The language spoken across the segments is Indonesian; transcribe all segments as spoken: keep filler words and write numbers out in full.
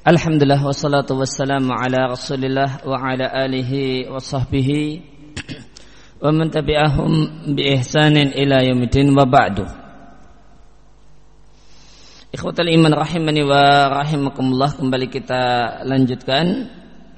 Alhamdulillah wassalatu wassalamu ala Rasulillah wa ala alihi wa sahbihi wa man tabi'ahum bi ihsanin ila yaumiddin wa ba'du. Ikhwatal iman rahimani wa rahimakumullah, kembali kita lanjutkan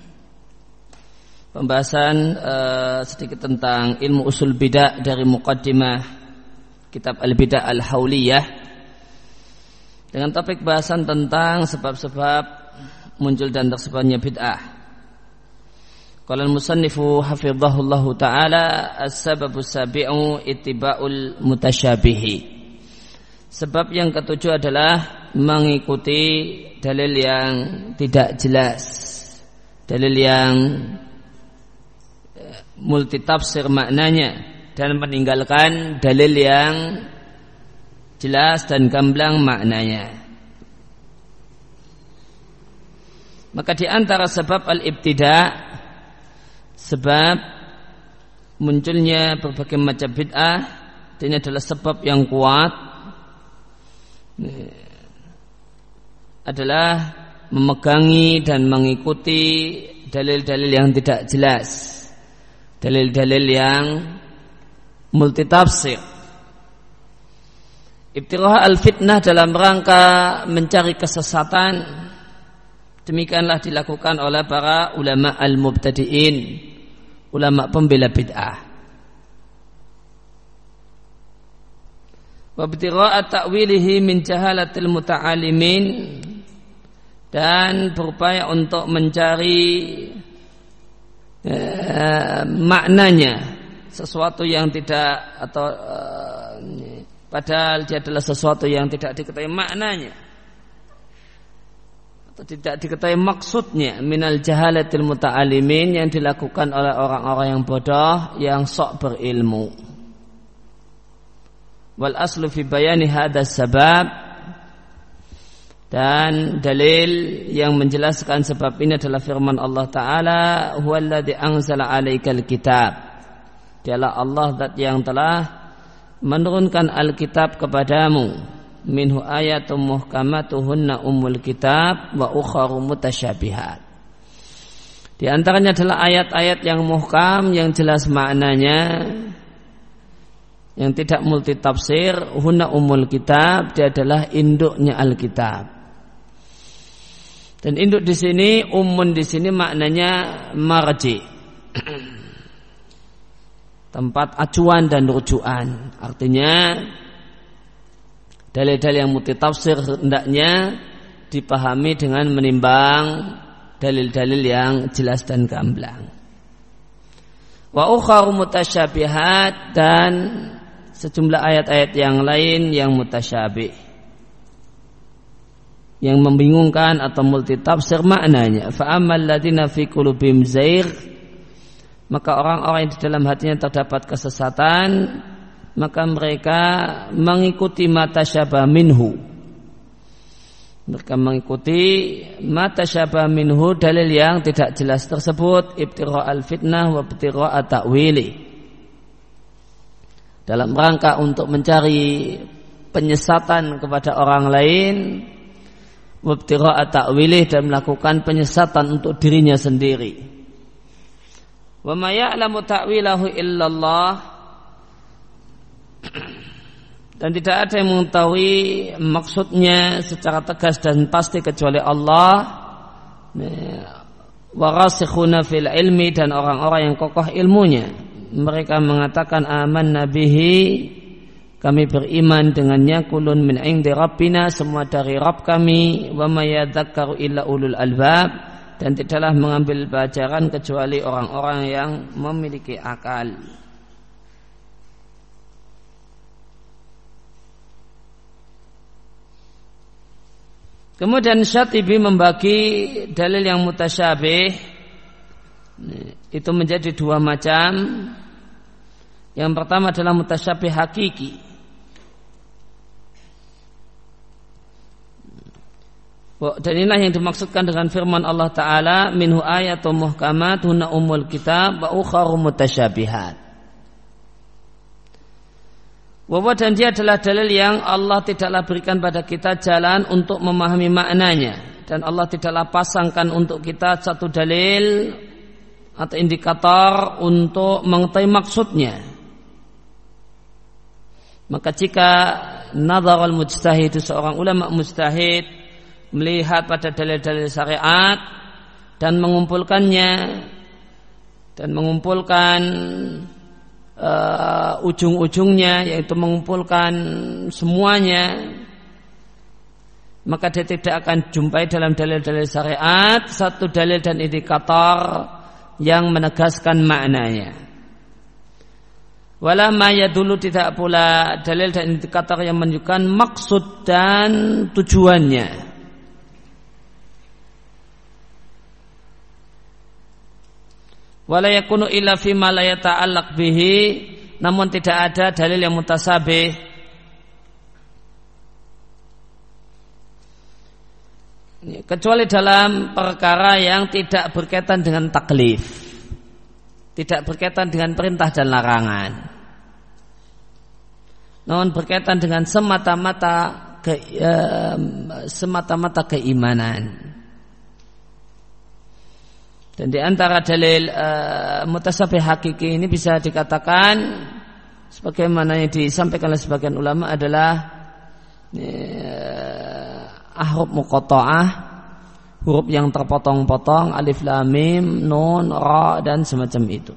pembahasan uh, sedikit tentang ilmu usul bidah dari muqaddimah kitab Al-Bidah Al-Hauliyah dengan topik bahasan tentang sebab-sebab muncul dan tersebarnya bid'ah. Qala al-musannifu hafizahullahu ta'ala as-sababu sabi'u ittiba'ul mutasyabihi. Sebab yang ketujuh adalah mengikuti dalil yang tidak jelas, dalil yang multitafsir maknanya, dan meninggalkan dalil yang jelas dan gamblang maknanya. Maka di antara sebab al-ibtida', sebab munculnya berbagai macam bid'ah, ini adalah sebab yang kuat, adalah memegangi dan mengikuti dalil-dalil yang tidak jelas, dalil-dalil yang multitafsir. Ibtirah al-fitnah dalam rangka mencari kesesatan, demikianlah dilakukan oleh para ulama al-mubtadi'in, ulama pembela bid'ah. Wa ibtira'at ta'wilihi min jahalatil muta'alimin, dan berupaya untuk mencari eh, maknanya sesuatu yang tidak, atau eh, padahal dia adalah sesuatu yang tidak diketahui maknanya, tidak diketahui maksudnya, minal jahalatil muta'alimin, yang dilakukan oleh orang-orang yang bodoh, yang sok berilmu. Wal aslu fi bayani hadas sabab, dan dalil yang menjelaskan sebab ini adalah firman Allah Ta'ala, huwallazi anzala alaikal kitab, dialah Allah zat yang telah menurunkan Alkitab kepadamu, minhu ayatum muhkamatuhunna ummul kitab wa ukharu mutasyabihat. Di antaranya adalah ayat-ayat yang muhkam, yang jelas maknanya, yang tidak multitafsir. Hunna ummul kitab, dia adalah induknya Alkitab. Dan induk di sini, ummun di sini maknanya marji, tempat acuan dan rujukan. Artinya dalil-dalil yang multitafsir hendaknya dipahami dengan menimbang dalil-dalil yang jelas dan gamblang. Wa ukharu mutasyabihat, dan sejumlah ayat-ayat yang lain yang mutasyabih, yang membingungkan atau multitafsir maknanya. Fa ammal ladzina fi qulubihim zaigh, maka orang-orang yang di dalam hatinya terdapat kesesatan, maka mereka mengikuti mata syabah minhu, mereka mengikuti mata syabah minhu, dalil yang tidak jelas tersebut, ibtira al-fitnah wa ibtira at-ta'wili, dalam rangka untuk mencari penyesatan kepada orang lain, wa ibtira at-ta'wili, dan melakukan penyesatan untuk dirinya sendiri. Wa ma ya'lamu ta'wilahu illallah, dan tidak ada yang mengetahui maksudnya secara tegas dan pasti kecuali Allah. Warasikhuna fil ilmi, dan orang-orang yang kokoh ilmunya, mereka mengatakan amanna bihi, kami beriman dengannya, kulun min indi rabbina, semua dari Rabb kami, wa may yadzakkaru illa ulul albab, dan tidaklah mengambil pelajaran kecuali orang-orang yang memiliki akal. Kemudian Syatibi membagi dalil yang mutasyabih itu menjadi dua macam. Yang pertama adalah mutasyabih hakiki, dan inilah yang dimaksudkan dengan firman Allah Ta'ala, minhu ayatun muhkamat hunna ummul kitab wa ukharu mutasyabihat. Bahwa dan dia adalah dalil yang Allah tidaklah berikan pada kita jalan untuk memahami maknanya, dan Allah tidaklah pasangkan untuk kita satu dalil atau indikator untuk mengetahui maksudnya. Maka jika nazar al-mujtahid, seorang ulama mujtahid melihat pada dalil-dalil syariat dan mengumpulkannya dan mengumpulkan uh, ujung-ujungnya, yaitu mengumpulkan semuanya, maka dia tidak akan jumpai dalam dalil-dalil syariat satu dalil dan indikator yang menegaskan maknanya. Wala ma yadullu, tidak pula dalil dan indikator yang menunjukkan maksud dan tujuannya. Wala yakunu illa fi ma la yata'allaq bihi, namun tidak ada dalil yang mutasabih kecuali dalam perkara yang tidak berkaitan dengan taklif, tidak berkaitan dengan perintah dan larangan, namun berkaitan dengan semata-mata ke, eh, semata-mata keimanan. Dan di antara dalil uh, mutasabih hakiki ini bisa dikatakan sebagaimana yang disampaikan oleh sebagian ulama adalah uh, ahruf muqatta'ah, huruf yang terpotong-potong, alif lam mim, nun, ra dan semacam itu.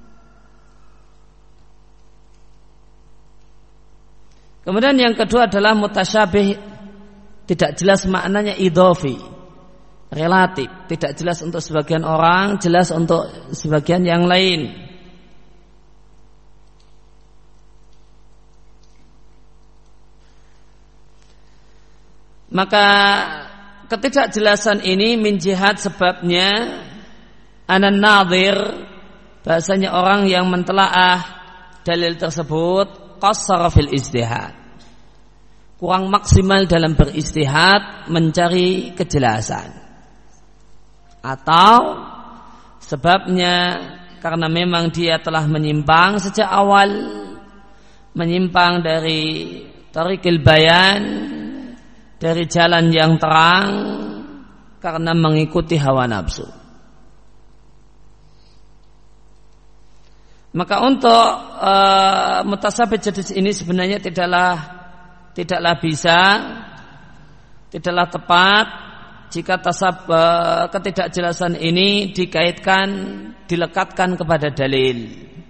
Kemudian yang kedua adalah mutasyabih, tidak jelas maknanya, idhofi, relatif, tidak jelas untuk sebagian orang, jelas untuk sebagian yang lain. Maka ketidakjelasan ini min jihad sebabnya anan nadhir, bahasanya orang yang mentelaah dalil tersebut qassara fil ijtihad, kurang maksimal dalam beristihad mencari kejelasan. Atau sebabnya karena memang dia telah menyimpang sejak awal, menyimpang dari tariqil bayan, dari jalan yang terang, karena mengikuti hawa nafsu. Maka untuk uh, mutasabih jenis ini sebenarnya tidaklah tidaklah bisa, tidaklah tepat jika tasab ketidakjelasan ini dikaitkan, dilekatkan kepada dalil.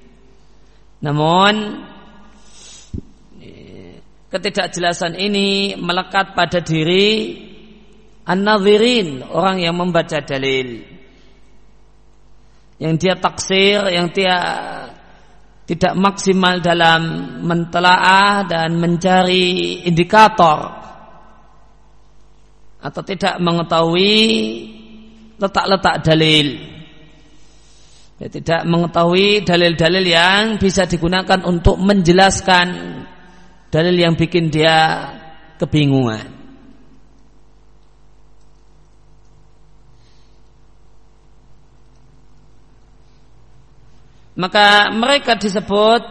Namun ketidakjelasan ini melekat pada diri an-nadhirin, orang yang membaca dalil, yang dia taksir, yang dia tidak maksimal dalam mentelaah dan mencari indikator, atau tidak mengetahui letak-letak dalil, ya, tidak mengetahui dalil-dalil yang bisa digunakan untuk menjelaskan dalil yang bikin dia kebingungan. Maka mereka disebut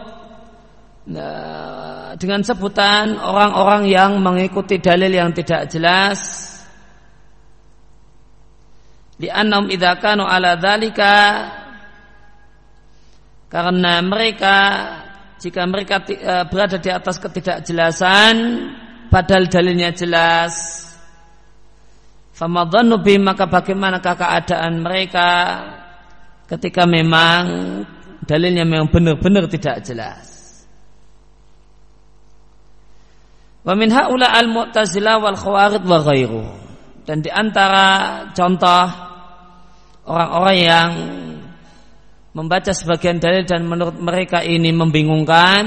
uh, dengan sebutan orang-orang yang mengikuti dalil yang tidak jelas. Di annahum idza kanu ala dzalika, karena mereka jika mereka uh, berada di atas ketidakjelasan padahal dalilnya jelas, famadhannu bihim, maka bagaimanakah keadaan mereka ketika memang dalilnya memang benar-benar tidak jelas. Wa min haula al-mu'tazilah wal khawarij wa ghairuh, dan di antara contoh orang-orang yang membaca sebagian dalil dan menurut mereka ini membingungkan,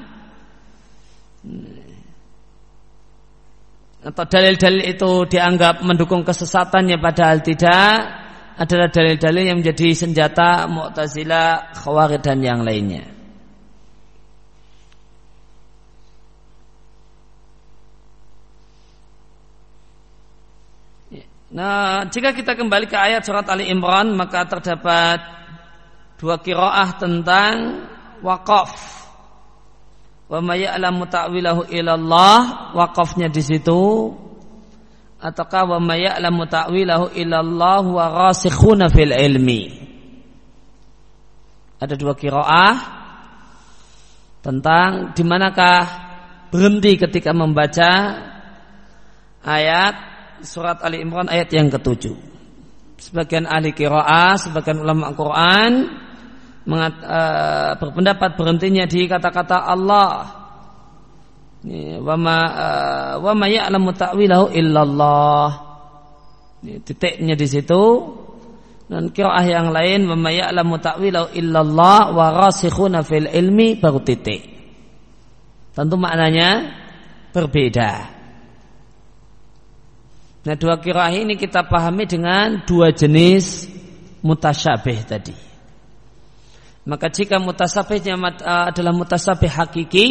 atau dalil-dalil itu dianggap mendukung kesesatannya padahal tidak, adalah dalil-dalil yang menjadi senjata Mu'tazilah, Khawarij dan yang lainnya. Nah, jika kita kembali ke ayat surat Ali Imran, maka terdapat dua qiraah tentang waqaf. Wa may ya'lamu ta'wilahu illallah, waqafnya di situ ataukah wa may ya'lamu ta'wilahu illallah wa rasikhuna fil ilmi. Ada dua qiraah tentang di manakah berhenti ketika membaca ayat surat Ali Imran ayat yang ketujuh. Sebagian ahli qiraah, sebagian ulama Quran mengat, uh, berpendapat berhentinya di kata-kata Allah. Wa ma uh, wa ma ya'lamu ta'wilahu illallah. Ini titiknya di situ. Dan qiraah yang lain wa ma ya'lamu ta'wilahu illallah wa rasikhuna fil ilmi baru titik. Tentu maknanya berbeda. Nah, dua qiraah ini kita pahami dengan dua jenis mutasyabih tadi. Maka jika mutasyabihnya adalah mutasyabih hakiki,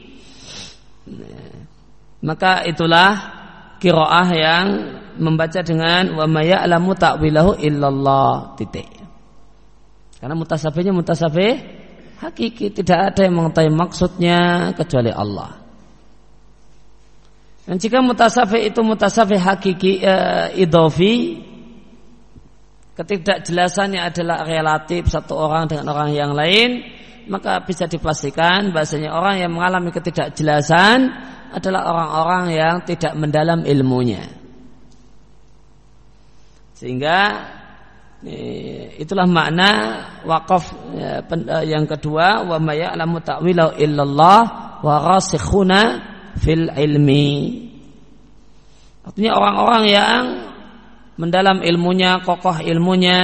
maka itulah qiraah yang membaca dengan wa may ya'lamu ta'wilahu illallah titik. Karena mutasyabihnya mutasyabih hakiki, tidak ada yang mengetahui maksudnya kecuali Allah. Dan jika mutasyabih itu mutasyabih hakiki e, idhofi, ketidakjelasannya adalah relatif satu orang dengan orang yang lain, maka bisa dipastikan bahasanya orang yang mengalami ketidakjelasan adalah orang-orang yang tidak mendalam ilmunya. Sehingga itulah makna waqaf yang kedua, wa may ya'lamu ta'wilahu illallah wa rasikhuna fil ilmi. Artinya orang-orang yang mendalam ilmunya, kokoh ilmunya,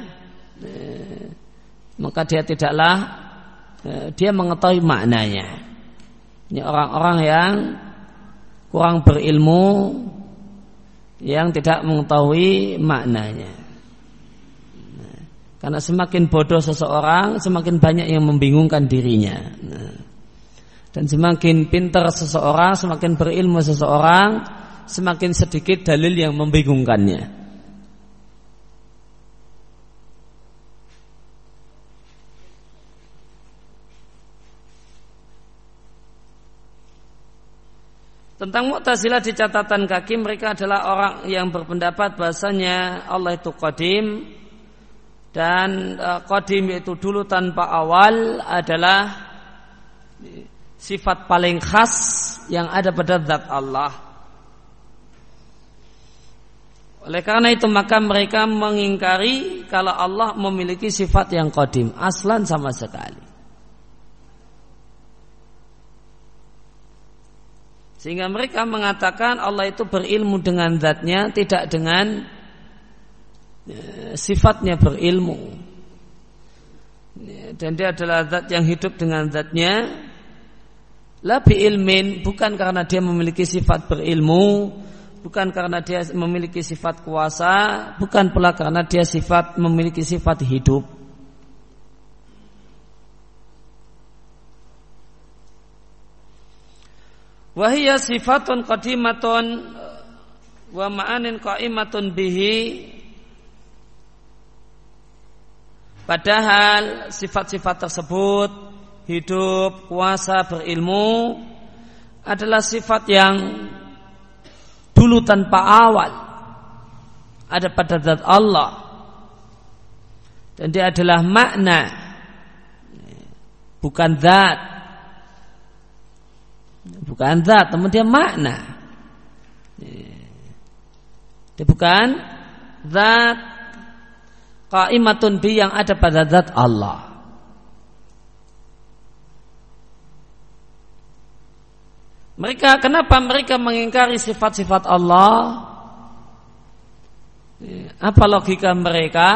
maka dia tidaklah dia mengetahui maknanya. Ini orang-orang yang kurang berilmu, yang tidak mengetahui maknanya. Nah, karena semakin bodoh seseorang, semakin banyak yang membingungkan dirinya. Nah, dan semakin pintar seseorang, semakin berilmu seseorang, semakin sedikit dalil yang membingungkannya. Tentang Mu'tazilah di catatan kaki, mereka adalah orang yang berpendapat bahasanya Allah itu qadim, dan uh, qadim itu dulu tanpa awal adalah sifat paling khas yang ada pada zat Allah. Oleh karena itu maka mereka mengingkari kalau Allah memiliki sifat yang qadim aslan sama sekali. Sehingga mereka mengatakan Allah itu berilmu dengan zatnya, tidak dengan ya, sifatnya berilmu. Ya, dan dia adalah zat yang hidup dengan zatnya. La bi ilmin, bukan karena dia memiliki sifat berilmu, bukan karena dia memiliki sifat kuasa, bukan pula karena dia sifat memiliki sifat hidup. Wahiyya sifatun qadimatun wa ma'anin qa'imatun bihi. Padahal sifat-sifat tersebut, hidup, kuasa, berilmu, adalah sifat yang dulu tanpa awal ada pada zat Allah, dan dia adalah makna, bukan zat. Bukan zat, namun dia makna. Dia bukan zat qaimatun bi yang ada pada zat Allah. Mereka, kenapa mereka mengingkari sifat-sifat Allah? Apa logika mereka?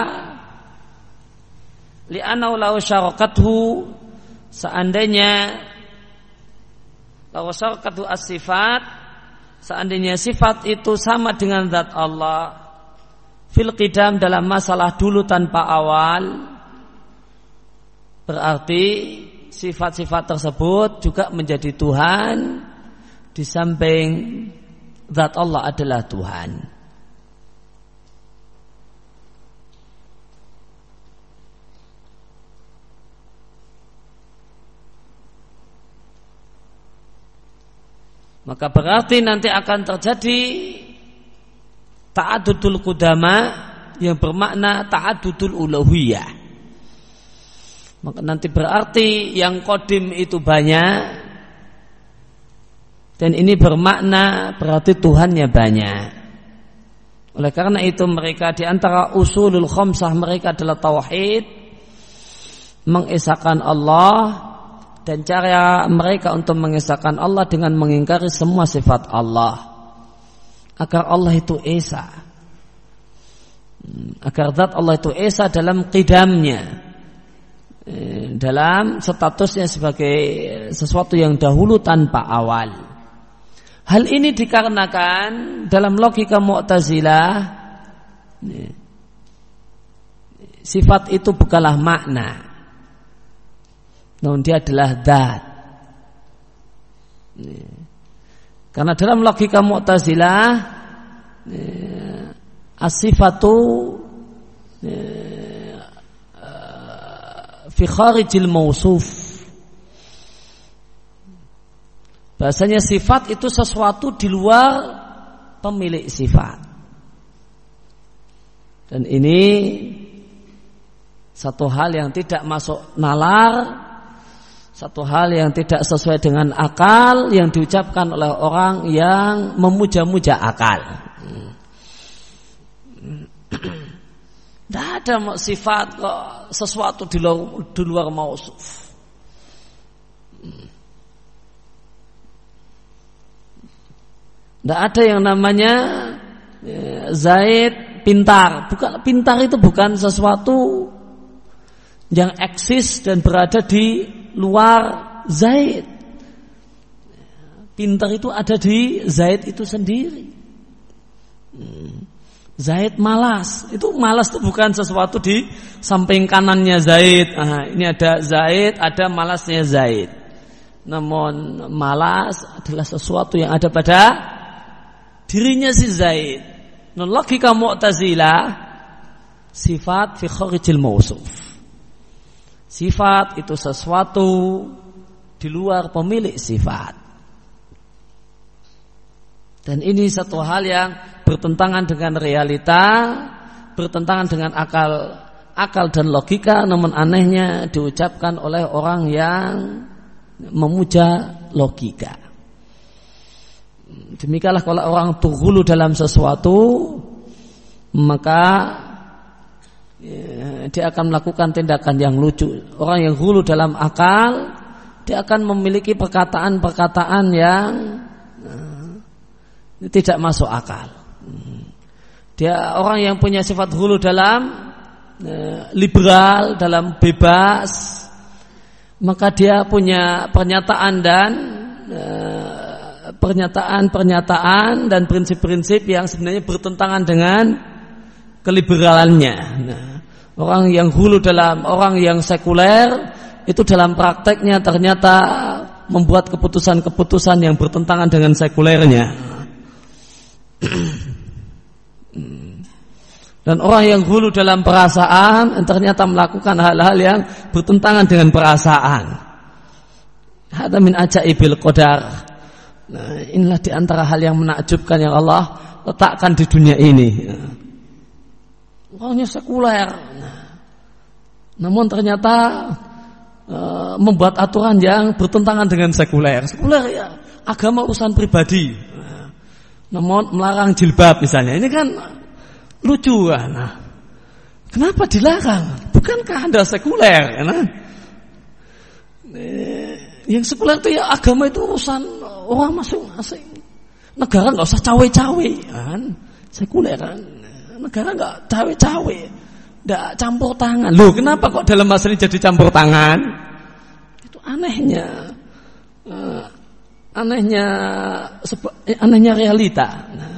Li'annahu law syarakathu, seandainya law syarakathu as-sifat, seandainya sifat itu sama dengan zat Allah fil qidam, dalam masalah dulu tanpa awal, berarti sifat-sifat tersebut juga menjadi Tuhan di samping zat Allah adalah Tuhan. Maka berarti nanti akan terjadi ta'addudul qudama yang bermakna ta'addudul uluhiyah. Maka nanti berarti yang qadim itu banyak, dan ini bermakna berarti Tuhannya banyak. Oleh karena itu mereka di antara usulul khamsah mereka adalah tauhid, mengesahkan Allah, dan cara mereka untuk mengesahkan Allah dengan mengingkari semua sifat Allah, agar Allah itu esa, agar zat Allah itu esa dalam qidamnya, dalam statusnya sebagai sesuatu yang dahulu tanpa awal. Hal ini dikarenakan dalam logika Mu'tazilah sifat itu bukanlah makna, namun dia adalah zat. Karena dalam logika Mu'tazilah as-sifatu fi kharijil mausuf. Bahasanya sifat itu sesuatu di luar pemilik sifat. Dan ini satu hal yang tidak masuk nalar, satu hal yang tidak sesuai dengan akal yang diucapkan oleh orang yang memuja-muja akal. Tidak ada sifat kok sesuatu di luar, di luar mausuf. Tidak ada yang namanya Zaid pintar. Bukan, pintar itu bukan sesuatu yang eksis dan berada di luar Zaid. Pintar itu ada di Zaid itu sendiri. Zaid malas. Itu malas itu bukan sesuatu di samping kanannya Zaid. Nah, ini ada Zaid, ada malasnya Zaid. Namun malas adalah sesuatu yang ada pada dirinya si Zaid. Nah, logika Mu'tazilah, sifat fi kharijil mausuf. Sifat itu sesuatu di luar pemilik sifat. Dan ini satu hal yang bertentangan dengan realita, bertentangan dengan akal, akal dan logika. Namun anehnya diucapkan oleh orang yang memuja logika. Demikianlah kalau orang tughulu dalam sesuatu, maka ya, dia akan melakukan tindakan yang lucu. Orang yang hulu dalam akal, dia akan memiliki perkataan-perkataan yang nah, tidak masuk akal. Dia orang yang punya sifat hulu dalam eh, liberal, dalam bebas, maka dia punya pernyataan dan eh, pernyataan-pernyataan dan prinsip-prinsip yang sebenarnya bertentangan dengan keliberalannya. Nah, orang yang hulu dalam, orang yang sekuler itu dalam prakteknya ternyata membuat keputusan-keputusan yang bertentangan dengan sekulernya. Dan orang yang hulu dalam perasaan ternyata melakukan hal-hal yang bertentangan dengan perasaan. Hadza min ajaibil qadar. Nah, inilah di antara hal yang menakjubkan yang Allah letakkan di dunia ini. Orangnya sekuler, namun ternyata e, membuat aturan yang bertentangan dengan sekuler. Sekuler ya agama urusan pribadi. Namun melarang jilbab misalnya, ini kan lucu kan? Nah, kenapa dilarang? Bukankah Anda sekuler? Nah, yang sekuler itu ya agama itu urusan orang masing-masing. Negara nggak usah cawe-cawe kan? Sekuler kan? Negara nggak cawe-cawe, nggak campur tangan. Loh, kenapa kok dalam masalah ini jadi campur tangan? Itu anehnya, uh, anehnya, anehnya realita. Nah.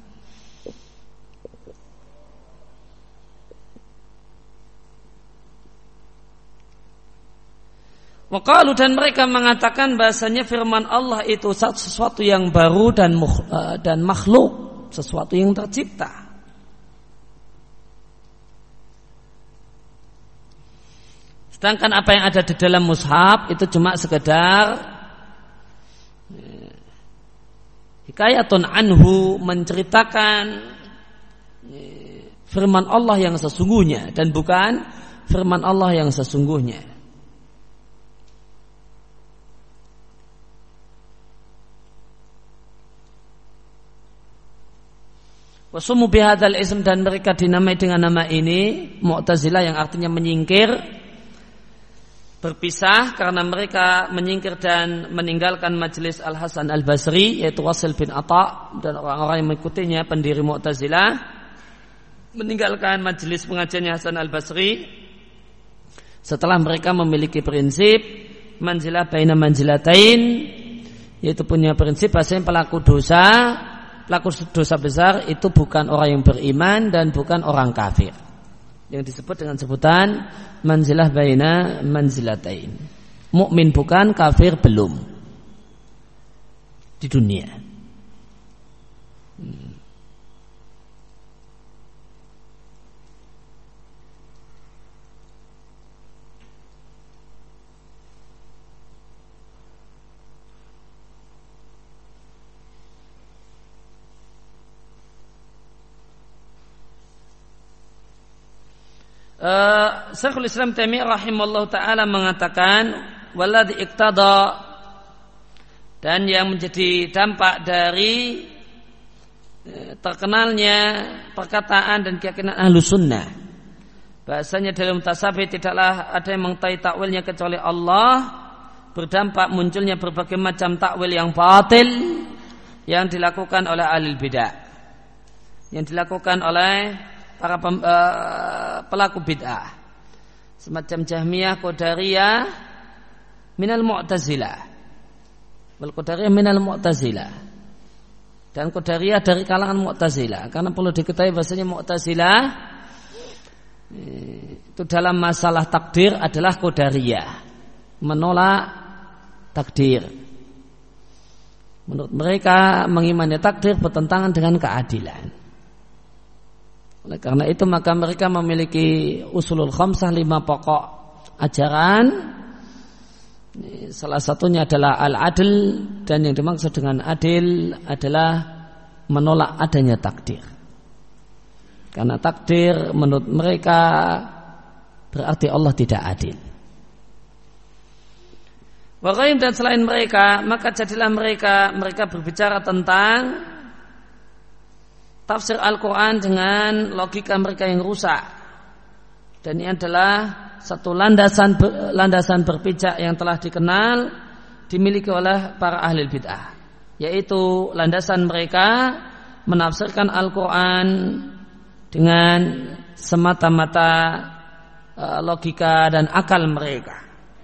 Waqalu, dan mereka mengatakan bahasanya firman Allah itu sesuatu yang baru dan uh, dan makhluk, sesuatu yang tercipta. Sedangkan apa yang ada di dalam mushaf itu cuma sekedar hikayatun anhu, menceritakan firman Allah yang sesungguhnya dan bukan firman Allah yang sesungguhnya. Wasumu bihadzal ism, dan mereka dinamai dengan nama ini Mu'tazilah, yang artinya menyingkir, berpisah, karena mereka menyingkir dan meninggalkan majelis Al-Hasan Al-Basri, yaitu Wasil bin Atha dan orang-orang yang mengikutinya, pendiri Mu'tazilah, meninggalkan majelis pengajiannya Hasan Al-Basri setelah mereka memiliki prinsip manzilah baina manzilatain, yaitu punya prinsip bahasanya pelaku dosa pelaku dosa besar itu bukan orang yang beriman dan bukan orang kafir, yang disebut dengan sebutan manzilah baina manzilatain. Mukmin bukan, kafir belum di dunia. hmm. Uh, Syekhul Islam Taimiyah rahimallahu taala mengatakan waladhi iqtada, dan yang menjadi dampak dari uh, terkenalnya perkataan dan keyakinan Ahlus Sunnah bahasanya dalam tasabih tidaklah ada yang mengetahui takwilnya kecuali Allah, berdampak munculnya berbagai macam takwil yang batil yang dilakukan oleh ahli bidah, yang dilakukan oleh para pem, uh, pelaku bid'ah semacam Jahmiyah, Qadariyah, minal Mu'tazilah, wal Qadariyah minal Mu'tazilah, dan Qadariyah dari kalangan Mu'tazilah. Karena perlu diketahui bahasanya Mu'tazilah itu dalam masalah takdir adalah Qadariyah, menolak takdir. Menurut mereka mengimani takdir bertentangan dengan keadilan. Oleh karena itu maka mereka memiliki usulul khamsah, lima pokok ajaran. Salah satunya adalah al-adl, dan yang dimaksud dengan adil adalah menolak adanya takdir. Karena takdir menurut mereka berarti Allah tidak adil. Wa ghaib, dan selain mereka, maka jadilah mereka mereka berbicara tentang tafsir Al-Quran dengan logika mereka yang rusak, dan ini adalah satu landasan landasan berpijak yang telah dikenal dimiliki oleh para ahli bid'ah, yaitu landasan mereka menafsirkan Al-Quran dengan semata-mata logika dan akal mereka,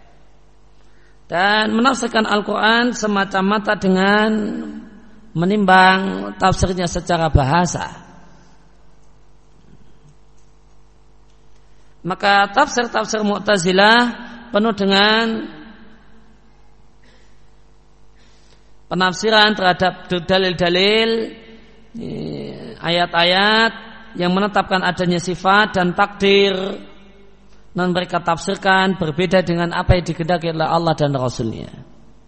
dan menafsirkan Al-Quran semata-mata dengan menimbang tafsirnya secara bahasa. Maka tafsir-tafsir Mu'tazilah penuh dengan penafsiran terhadap dalil-dalil, ayat-ayat yang menetapkan adanya sifat dan takdir, dan mereka tafsirkan berbeda dengan apa yang dikehendaki oleh Allah dan Rasul-Nya.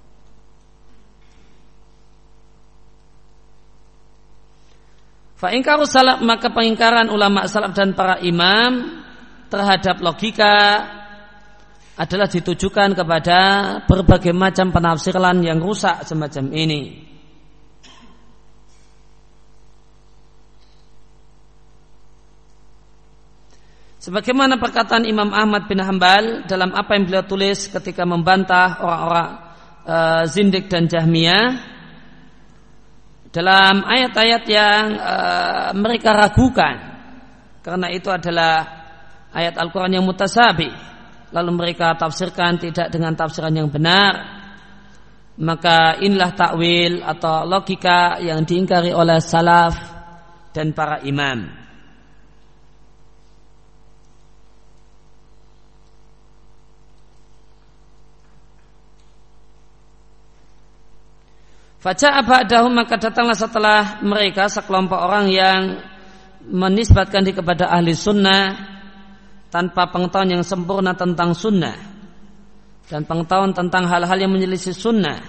Fa'ingkaru salaf, maka pengingkaran ulama salaf dan para imam terhadap logika adalah ditujukan kepada berbagai macam penafsiran yang rusak semacam ini. Sebagaimana perkataan Imam Ahmad bin Hanbal dalam apa yang beliau tulis ketika membantah orang-orang uh, Zindik dan Jahmiyah, dalam ayat-ayat yang uh, mereka ragukan karena itu adalah ayat Al-Quran yang mutasabih, lalu mereka tafsirkan tidak dengan tafsiran yang benar, maka inilah takwil atau logika yang diingkari oleh salaf dan para imam. Faja'a ba'dahum, maka datanglah setelah mereka sekelompok orang yang menisbatkan diri kepada ahli sunnah tanpa pengetahuan yang sempurna tentang sunnah dan pengetahuan tentang hal-hal yang menyelisih sunnah.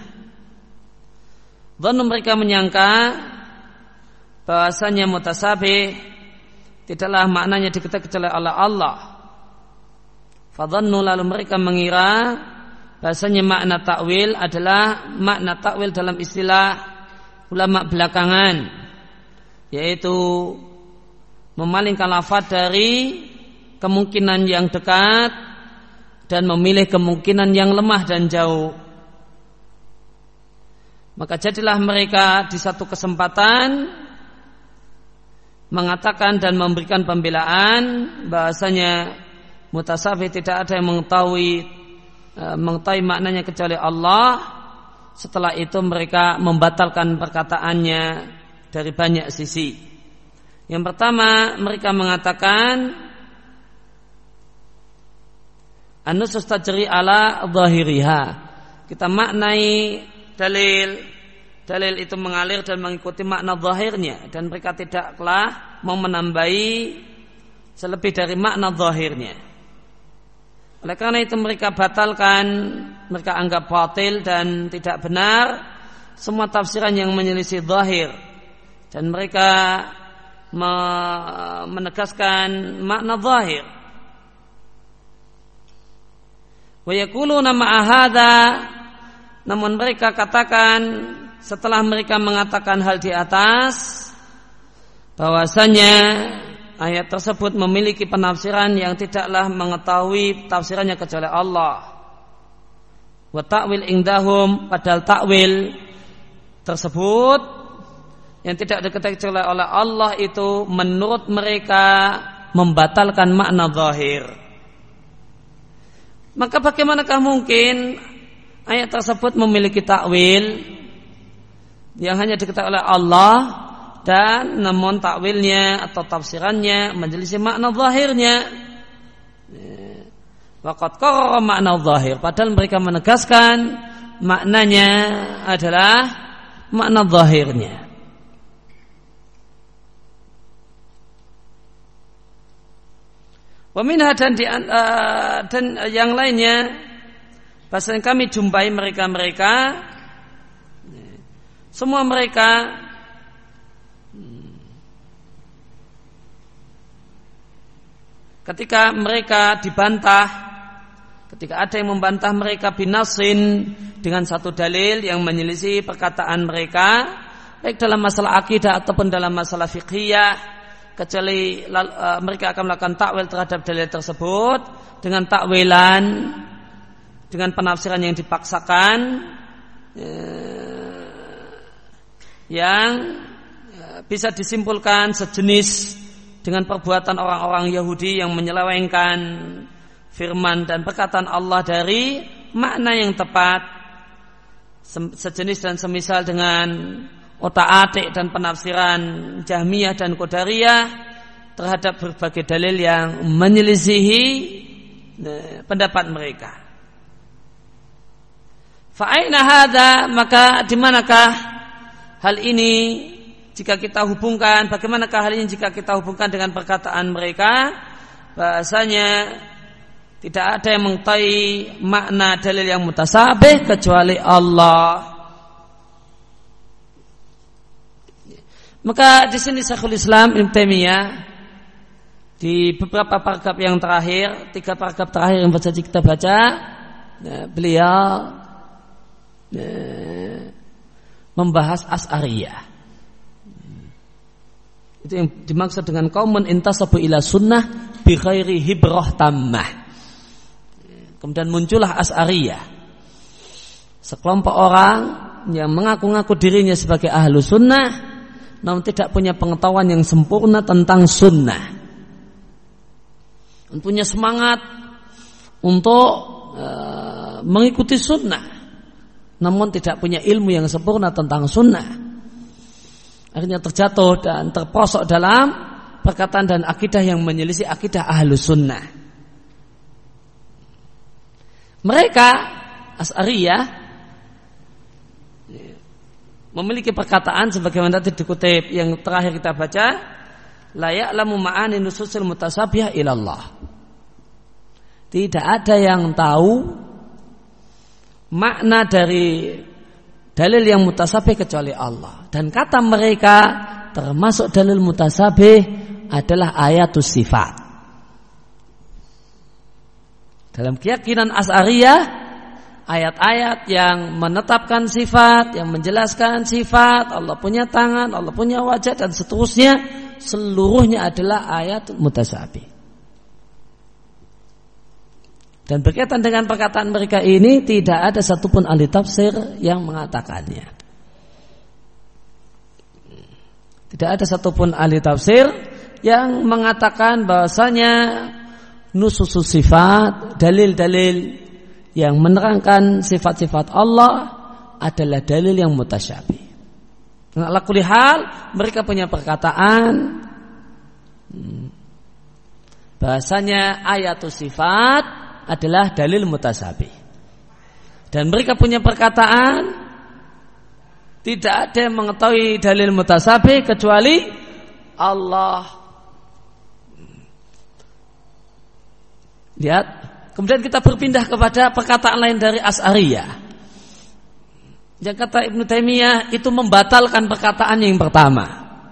Dhannu, mereka menyangka bahwasanya mutasabih tidaklah maknanya diketahui kecuali oleh Allah. Fadhannu, lalu mereka mengira bahasanya makna takwil adalah makna takwil dalam istilah ulama belakangan, yaitu memalingkan lafaz dari kemungkinan yang dekat dan memilih kemungkinan yang lemah dan jauh. Maka jadilah mereka di satu kesempatan mengatakan dan memberikan pembelaan bahasanya mutasabih tidak ada yang mengetahui e, mengetahui maknanya kecuali Allah. Setelah itu mereka membatalkan perkataannya dari banyak sisi. Yang pertama, mereka mengatakan an-nusus tajri ala zahiriha. Kita maknai dalil, dalil itu mengalir dan mengikuti makna zahirnya, dan mereka tidaklah mau menambahi selebih dari makna zahirnya. Oleh karena itu mereka batalkan, mereka anggap batil dan tidak benar semua tafsiran yang menyelisih zahir, dan mereka menegaskan makna zahir. Wa yaquluna ma'a hadza, namun mereka katakan setelah mereka mengatakan hal di atas bahwasanya ayat tersebut memiliki penafsiran yang tidaklah mengetahui tafsirannya kecuali Allah. Wa ta'wil indahum, padahal takwil tersebut yang tidak diketahui kecuali oleh Allah itu menurut mereka membatalkan makna zahir. Maka bagaimanakah mungkin ayat tersebut memiliki takwil yang hanya diketahui oleh Allah, dan namun takwilnya atau tafsirannya menjelisih makna zahirnya? Waqad qarrara makna zahir, padahal mereka menegaskan maknanya adalah makna zahirnya. Wa minha, dan, di, uh, dan yang lainnya, bahasanya kami jumpai mereka-mereka, semua mereka ketika mereka dibantah, ketika ada yang membantah mereka binasin dengan satu dalil yang menyelisih perkataan mereka, baik dalam masalah akidah ataupun dalam masalah fiqhiyah, kecuali uh, mereka akan melakukan takwil terhadap dalil tersebut dengan takwilan, dengan penafsiran yang dipaksakan, uh, yang uh, bisa disimpulkan sejenis dengan perbuatan orang-orang Yahudi yang menyelewengkan firman dan perkataan Allah dari makna yang tepat, sejenis dan semisal dengan otak-atik dan penafsiran Jahmiyah dan Qadariyah terhadap berbagai dalil yang menyelisihi pendapat mereka. Fa'aina hadza, maka di manakah hal ini jika kita hubungkan, bagaimanakah hal ini jika kita hubungkan dengan perkataan mereka bahasanya tidak ada yang mengetahui makna dalil yang mutasabih kecuali Allah. Maka di sini Syekhul Islam Ibnu Taimiyah di beberapa paragraf yang terakhir, tiga paragraf terakhir yang baca kita baca, beliau membahas Asy'ariyah. Itu yang dimaksud dengan qaumun intasabu ila sunnah bi khairi hibrah tammah. Kemudian muncullah Asy'ariyah, sekelompok orang yang mengaku-ngaku dirinya sebagai ahlu sunnah namun tidak punya pengetahuan yang sempurna tentang sunnah, punya semangat untuk e, mengikuti sunnah namun tidak punya ilmu yang sempurna tentang sunnah, akhirnya terjatuh dan terprosok dalam perkataan dan akidah yang menyelisih akidah ahlu sunnah. Mereka Asy'ariyah memiliki perkataan sebagaimana tadi dikutip yang terakhir kita baca, la ya'lamu ma'ani nususil mutasabihah ilallah. Tidak ada yang tahu makna dari dalil yang mutasabih kecuali Allah. Dan kata mereka termasuk dalil mutasabih adalah ayatus sifat. Dalam keyakinan Asy'ariyah, ayat-ayat yang menetapkan sifat, yang menjelaskan sifat, Allah punya tangan, Allah punya wajah dan seterusnya, seluruhnya adalah ayat mutasyabih. Dan berkaitan dengan perkataan mereka ini, tidak ada satupun ahli tafsir yang mengatakannya. Tidak ada satupun ahli tafsir yang mengatakan bahwasanya nususus sifat, dalil-dalil yang menerangkan sifat-sifat Allah adalah dalil yang mutasyabih. Ala kulli hal, mereka punya perkataan bahasanya ayatus sifat adalah dalil mutasyabih. Dan mereka punya perkataan tidak ada yang mengetahui dalil mutasyabih kecuali Allah. Lihat, kemudian kita berpindah kepada perkataan lain dari Asy'ariyah. Yang kata Ibnu Taimiyah itu membatalkan perkataan yang pertama.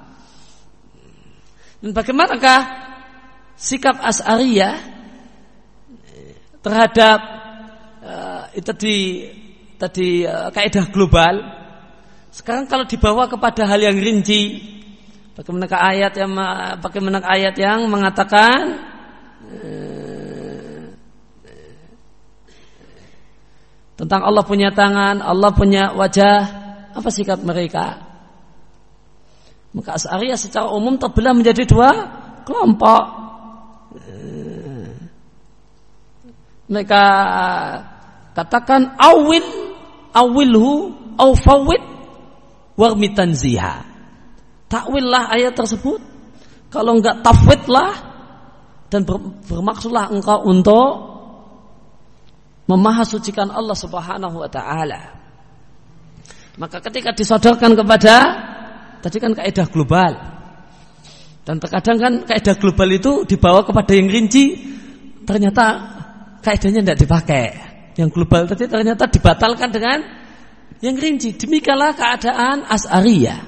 Dan bagaimanakah sikap Asy'ariyah terhadap uh, itu tadi tadi uh, kaidah global? Sekarang kalau dibawa kepada hal yang rinci, bagaimana ayat yang bagaimana ayat yang mengatakan uh, tentang Allah punya tangan, Allah punya wajah, apa sikap mereka? Maka Asy'ariyah secara umum terbelah menjadi dua kelompok. Mereka katakan awil awilhu au fawid warmi tanziha. Takwillah ayat tersebut, kalau enggak tafwidlah, dan bermaksudlah engkau untuk memahasucikan Allah Subhanahu wa taala. Maka ketika disodorkan kepada, tadi kan kaidah global, dan terkadang kan kaidah global itu dibawa kepada yang rinci, ternyata kaidahnya tidak dipakai. Yang global tadi ternyata dibatalkan dengan yang rinci. Demikianlah keadaan Asy'ariyah.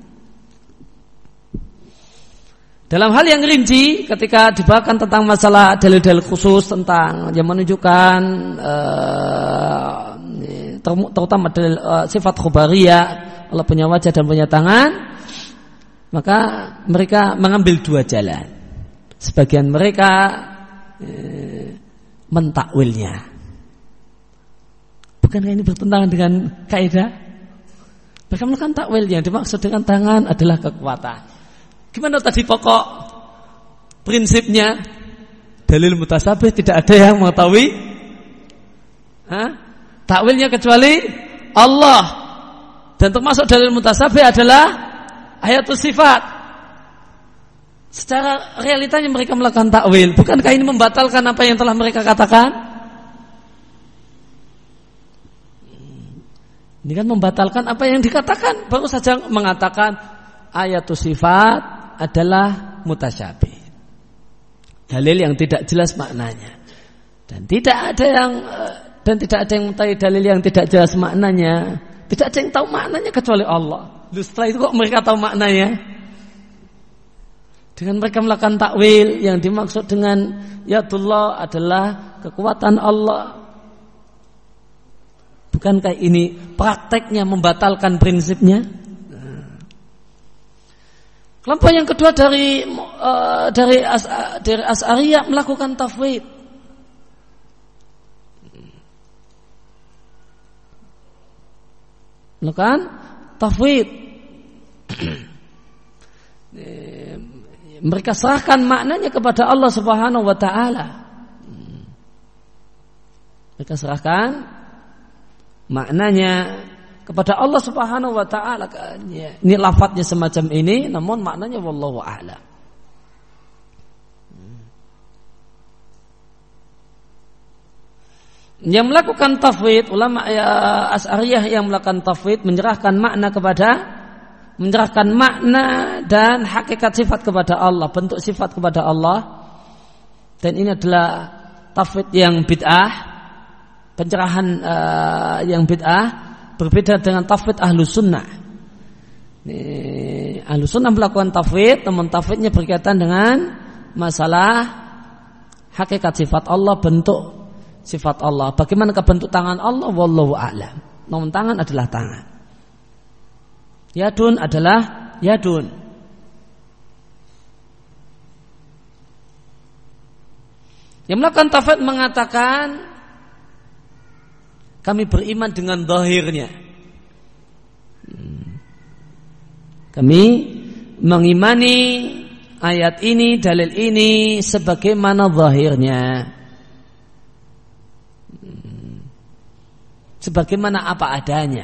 Dalam hal yang rinci, ketika dibawakan tentang masalah dalil-dalil khusus tentang yang menunjukkan uh, terutama dalil uh, sifat khabariyah, Allah punya wajah dan punya tangan, maka mereka mengambil dua jalan. Sebagian mereka uh, mentakwilnya. Bukankah ini bertentangan dengan kaidah? Mereka melakukan takwil, yang dimaksud dengan tangan adalah kekuatan. Gimana tadi pokok prinsipnya? Dalil mutasyabih tidak ada yang mengetahui Hah? takwilnya kecuali Allah. Dan termasuk dalil mutasyabih adalah ayatus sifat. Secara realitanya mereka melakukan takwil. Bukankah ini membatalkan apa yang telah mereka katakan? Ini kan membatalkan apa yang dikatakan. Baru saja mengatakan ayatus sifat adalah mutasyabih, dalil yang tidak jelas maknanya. Dan tidak ada yang dan tidak ada yang mengetahui dalil yang tidak jelas maknanya. Tidak ada yang tahu maknanya kecuali Allah. Lalu setelah itu kok mereka tahu maknanya? Dengan mereka melakukan takwil, yang dimaksud dengan yadullah adalah kekuatan Allah. Bukankah ini prakteknya membatalkan prinsipnya? Kelompok yang kedua dari uh, dari as, dari Asy'ariyah melakukan tafwid. Melakukan tafwid. Mereka serahkan maknanya kepada Allah Subhanahu wa taala. Mereka serahkan maknanya kepada Allah Subhanahu wa taala. Ini lafadznya semacam ini, namun maknanya wallahu a'lam. Yang melakukan tafwid, ulama ya, Asy'ariyah yang melakukan tafwid menyerahkan makna kepada menyerahkan makna dan hakikat sifat kepada Allah, bentuk sifat kepada Allah. Dan ini adalah tafwid yang bid'ah, pencerahan uh, yang bid'ah, berbeda dengan tafwid ahlus sunnah. Ahlussunnah melakukan tafwid, namun tafwidnya berkaitan dengan masalah hakikat sifat Allah, bentuk sifat Allah. Bagaimana bentuk tangan Allah? Wallahu a'lam. Namun tangan adalah tangan. Yadun adalah yadun. Yang melakukan tafwid mengatakan kami beriman dengan zahirnya. Kami mengimani ayat ini, dalil ini sebagaimana zahirnya. Sebagaimana apa adanya.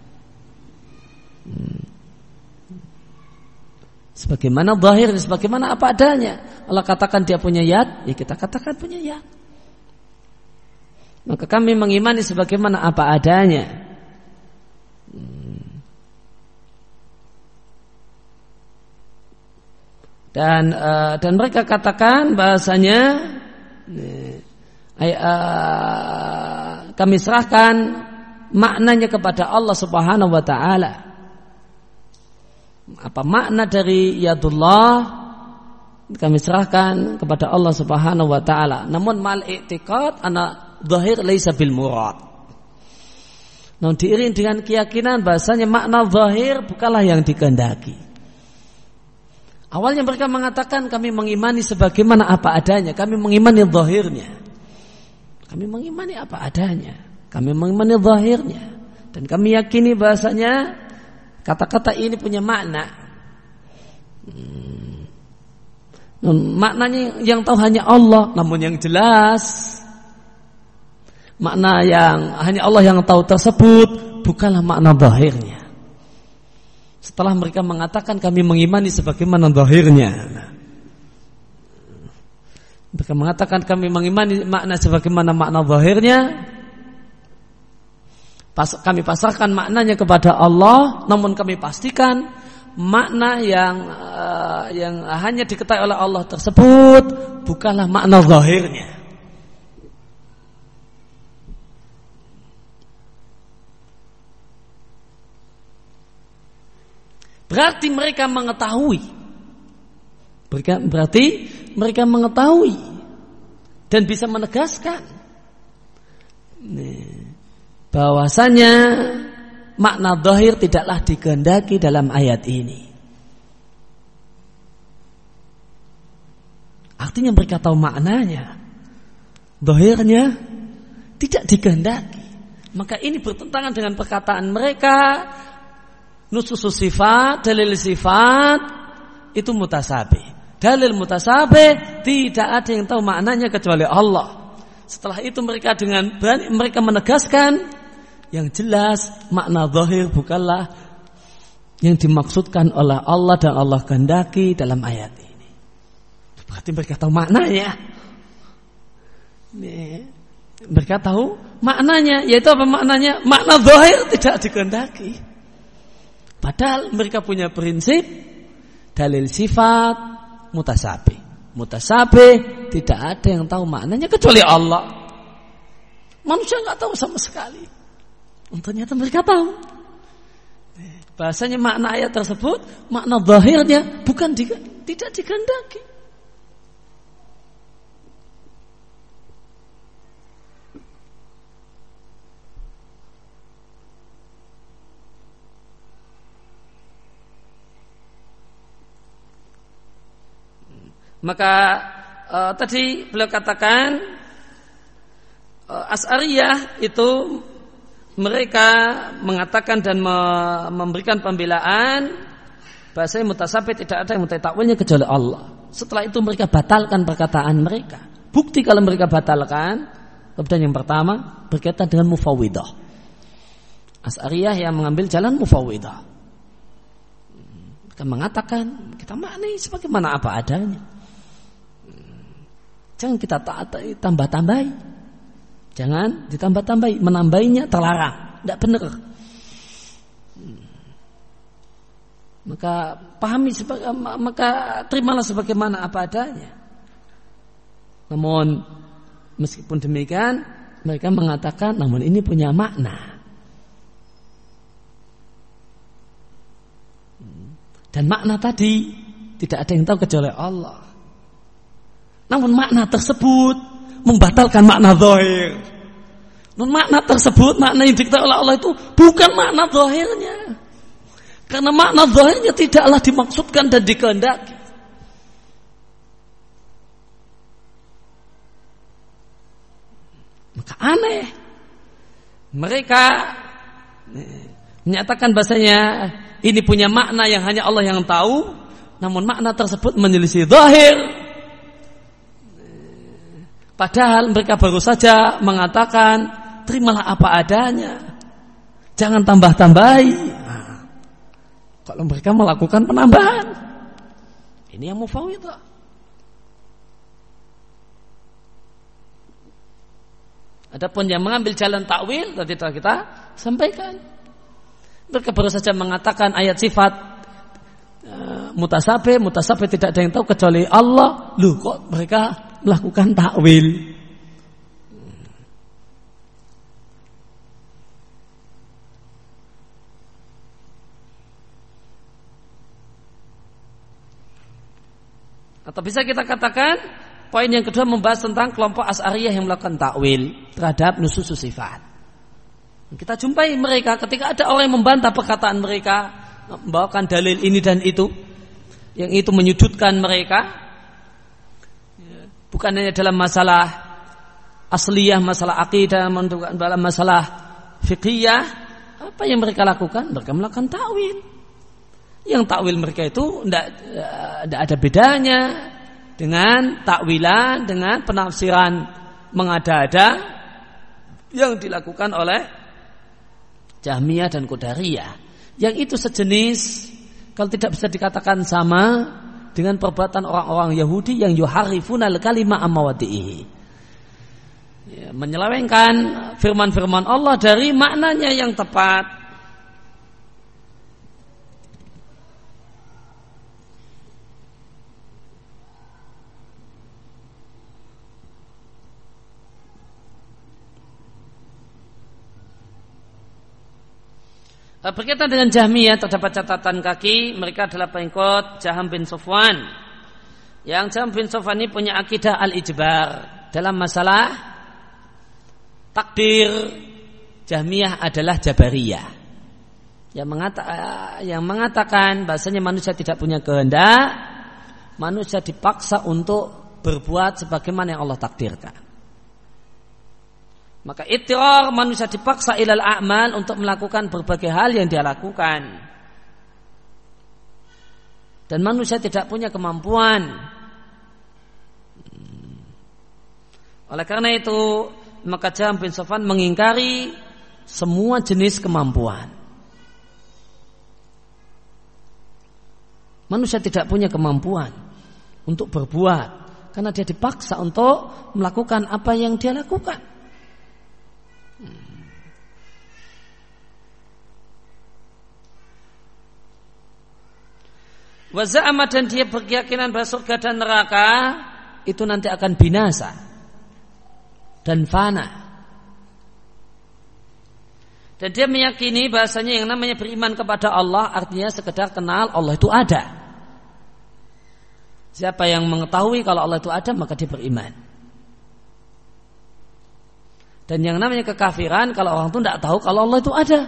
Sebagaimana zahir, sebagaimana apa adanya. Allah katakan dia punya yad, ya kita katakan punya yad. Maka kami mengimani sebagaimana apa adanya. Dan uh, dan mereka katakan bahasanya uh, uh, kami serahkan maknanya kepada Allah Subhanahu wa taala. Apa makna dari yadullah kami serahkan kepada Allah Subhanahu wa taala. Namun mal i'tiqad ana zahir laisa bil murad. Namun diiring dengan keyakinan bahasanya makna zahir bukanlah yang dikehendaki. Awalnya mereka mengatakan kami mengimani sebagaimana apa adanya, kami mengimani zahirnya. Kami mengimani apa adanya, kami mengimani zahirnya, dan kami yakini bahasanya kata-kata ini punya makna. Hmm. Maknanya yang tahu hanya Allah, namun yang jelas makna yang hanya Allah yang tahu tersebut bukanlah makna zahirnya. Setelah mereka mengatakan kami mengimani sebagaimana zahirnya, mereka mengatakan kami mengimani makna sebagaimana makna zahirnya, pas, kami pasrahkan maknanya kepada Allah, namun kami pastikan makna yang uh, yang hanya diketahui oleh Allah tersebut bukanlah makna zahirnya. Berarti mereka mengetahui. Berarti mereka mengetahui dan bisa menegaskan bahwasanya makna zahir tidaklah dikehendaki dalam ayat ini. Artinya mereka tahu maknanya. Zahirnya tidak dikehendaki. Maka ini bertentangan dengan perkataan mereka. Nususus sifat, dalil sifat itu mutasabih. Dalil mutasabih tidak ada yang tahu maknanya kecuali Allah. Setelah itu mereka dengan berani mereka menegaskan yang jelas makna zahir bukanlah yang dimaksudkan oleh Allah dan Allah kehendaki dalam ayat ini. Berarti mereka tahu maknanya. Nih, mereka tahu maknanya, yaitu apa maknanya? Makna zahir tidak dikehendaki. Padahal mereka punya prinsip dalil sifat mutasabih. Mutasabih tidak ada yang tahu maknanya kecuali Allah. Manusia nggak tahu sama sekali. Ternyata mereka tahu. Bahasanya makna ayat tersebut, makna zahirnya bukan di, tidak dikehendaki. Maka uh, tadi beliau katakan uh, Asy'ariyah itu mereka mengatakan dan me memberikan pembelaan bahasanya mutasabih tidak ada yang muta'i takwilnya kecuali Allah. Setelah itu mereka batalkan perkataan mereka. Bukti kalau mereka batalkan, kemudian yang pertama berkaitan dengan mufawwidah. Asy'ariyah yang mengambil jalan mufawwidah. Mereka mengatakan kita maknai sebagaimana apa adanya. Jangan kita tambah-tambahi. Jangan ditambah-tambahi. Menambahinya terlarang. Tidak benar. Maka pahami, maka terimalah sebagaimana apa adanya. Namun meskipun demikian mereka mengatakan namun ini punya makna. Dan makna tadi tidak ada yang tahu kecuali Allah. Namun makna tersebut membatalkan makna zahir. Namun makna tersebut, makna yang diketahui oleh Allah itu bukan makna zahirnya. Karena makna zahirnya tidaklah dimaksudkan dan dikehendaki. Maka aneh. Mereka menyatakan bahasanya ini punya makna yang hanya Allah yang tahu, namun makna tersebut menyelisih zahir. Padahal mereka baru saja mengatakan terimalah apa adanya, jangan tambah-tambahi. Nah, kalau mereka melakukan penambahan, ini yang mufawwidah. Adapun yang mengambil jalan takwil tadi telah kita sampaikan. Mereka baru saja mengatakan ayat sifat uh, mutasabih, mutasabih tidak ada yang tahu kecuali Allah. Loh, kok mereka melakukan takwil? Atau bisa kita katakan poin yang kedua membahas tentang kelompok Asy'ariyah yang melakukan takwil terhadap nusus sifat. Kita jumpai mereka ketika ada orang yang membantah perkataan mereka, membawakan dalil ini dan itu, yang itu menyudutkan mereka, bukan hanya dalam masalah asliyah, masalah akidah, dalam masalah fiqhiyah. Apa yang mereka lakukan? Mereka melakukan takwil. Yang takwil mereka itu tidak ada bedanya dengan takwilan, dengan penafsiran mengada-ada yang dilakukan oleh Jahmiyah dan Qadariyah. Yang itu sejenis, kalau tidak bisa dikatakan sama dengan perbuatan orang-orang Yahudi yang yuharifuna al-kalima an mawadhihi, ya, menyelewengkan firman-firman Allah dari maknanya yang tepat. Berkaitan dengan Jahmiyah terdapat catatan kaki, mereka adalah pengikut Jaham bin Safwan. Yang Jaham bin Safwan ini punya akidah al-ijbar dalam masalah takdir. Jahmiyah adalah Jabariyah yang, mengata, yang mengatakan bahasanya manusia tidak punya kehendak, manusia dipaksa untuk berbuat sebagaimana yang Allah takdirkan. Maka ittirar, manusia dipaksa ilal a'mal untuk melakukan berbagai hal yang dia lakukan. Dan manusia tidak punya kemampuan. Oleh karena itu, maka Jaham bin Safwan mengingkari semua jenis kemampuan. Manusia tidak punya kemampuan untuk berbuat karena dia dipaksa untuk melakukan apa yang dia lakukan. Wa za'ama, dan dia berkeyakinan bahwa surga dan neraka itu nanti akan binasa dan fana. Dan dia meyakini bahasanya yang namanya beriman kepada Allah artinya sekedar kenal Allah itu ada. Siapa yang mengetahui kalau Allah itu ada, maka dia beriman. Dan yang namanya kekafiran kalau orang itu tidak tahu kalau Allah itu ada.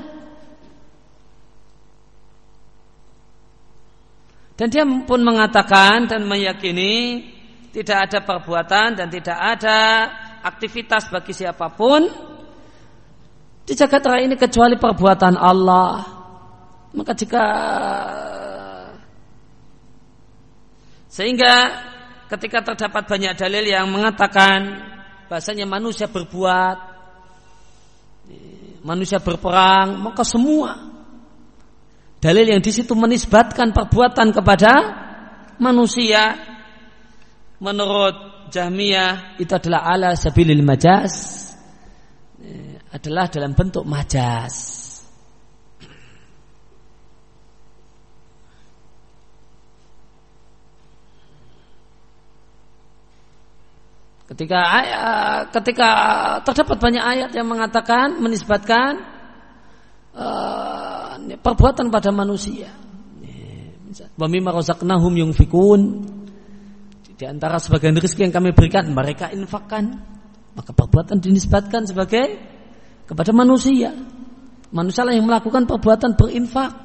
Dan dia pun mengatakan dan meyakini tidak ada perbuatan dan tidak ada aktivitas bagi siapapun di jagat raya ini kecuali perbuatan Allah. Maka jika sehingga ketika terdapat banyak dalil yang mengatakan bahasanya manusia berbuat, manusia berperang, maka semua dalil yang di situ menisbatkan perbuatan kepada manusia menurut Jahmiyah itu adalah ala sabilil majaz, adalah dalam bentuk majaz. Ketika ayat, ketika terdapat banyak ayat yang mengatakan menisbatkan uh, perbuatan pada manusia, Wa mimma razaqnahum yunfikun. Di antara sebagian rezeki yang kami berikan mereka infakkan. Maka perbuatan dinisbatkan sebagai kepada manusia. Manusia lah yang melakukan perbuatan berinfak.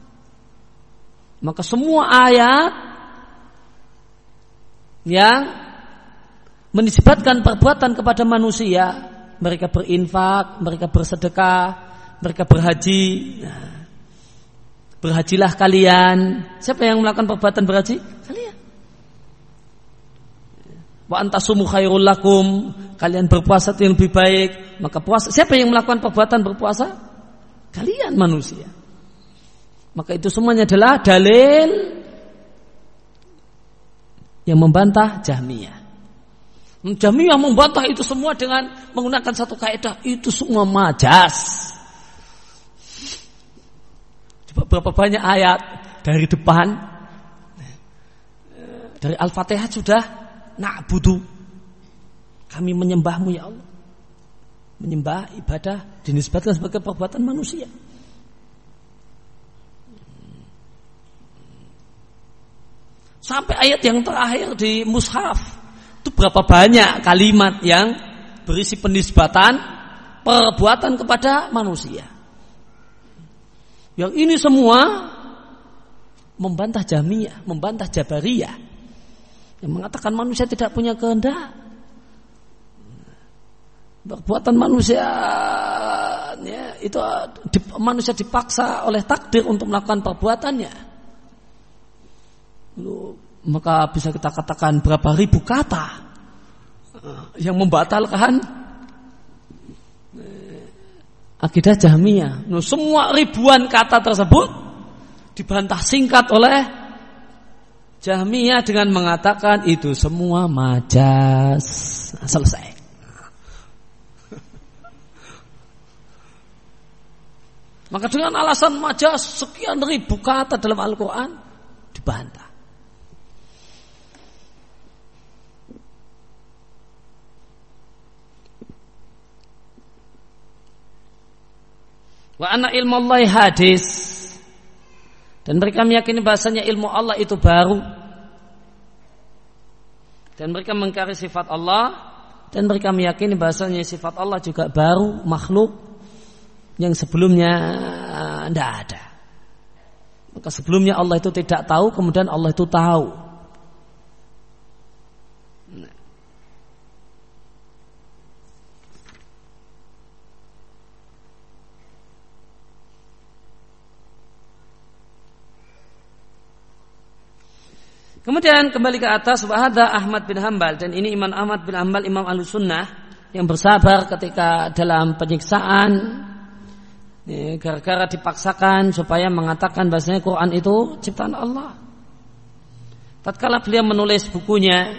Maka semua ayat yang menisbatkan perbuatan kepada manusia, mereka berinfak, mereka bersedekah, mereka berhaji. Nah, berhajilah kalian. Siapa yang melakukan perbuatan berhaji? Kalian. Wa antasumu khairul lakum. Kalian berpuasa itu yang lebih baik. Maka puasa. Siapa yang melakukan perbuatan berpuasa? Kalian manusia. Maka itu semuanya adalah dalil yang membantah Jahmiyah. Jahmiyah membantah itu semua dengan menggunakan satu kaidah, itu semua majas. Coba berapa banyak ayat dari depan, dari Al-Fatihah sudah na'budu, kami menyembahmu ya Allah. Menyembah, ibadah dinisbatkan sebagai perbuatan manusia. Sampai ayat yang terakhir di mushaf itu berapa banyak kalimat yang berisi penisbatan perbuatan kepada manusia. Yang ini semua membantah Jahmiyah, membantah Jabariyah yang mengatakan manusia tidak punya kehendak. Perbuatan manusia ya, itu di, manusia dipaksa oleh takdir untuk melakukan perbuatannya. Lalu, maka bisa kita katakan berapa ribu kata yang membatalkan akidah Jahmiyah. Nah, semua ribuan kata tersebut dibantah singkat oleh Jahmiyah dengan mengatakan itu semua majas. Nah, selesai. Maka dengan alasan majas sekian ribu kata dalam Al-Quran dibantah. Wa anna ilmu Allah hadis, dan mereka meyakini bahasanya ilmu Allah itu baru, dan mereka mengingkari sifat Allah, dan mereka meyakini bahasanya sifat Allah juga baru, makhluk yang sebelumnya tidak ada. Maka sebelumnya Allah itu tidak tahu, kemudian Allah itu tahu. Nah. Kemudian kembali ke atas, wahada Ahmad bin Hanbal, dan ini Imam Ahmad bin Hanbal, Imam Ahlussunnah yang bersabar ketika dalam penyiksaan gara-gara dipaksakan supaya mengatakan bahasanya Quran itu ciptaan Allah. Tatkala beliau menulis bukunya